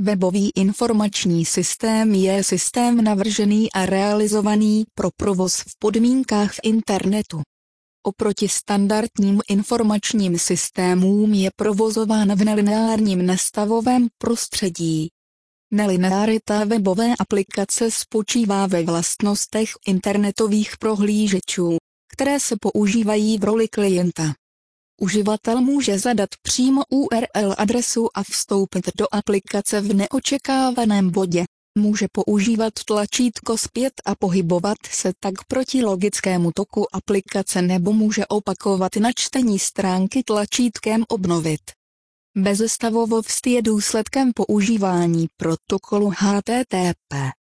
Webový informační systém je systém navržený a realizovaný pro provoz v podmínkách internetu. Oproti standardním informačním systémům je provozován v nelineárním nestavovém prostředí. Nelinearita webové aplikace spočívá ve vlastnostech internetových prohlížečů, které se používají v roli klienta. Uživatel může zadat přímo URL adresu a vstoupit do aplikace v neočekávaném bodě. Může používat tlačítko zpět a pohybovat se tak proti logickému toku aplikace nebo může opakovat načtení stránky tlačítkem obnovit. Bezestavovost je důsledkem používání protokolu HTTP.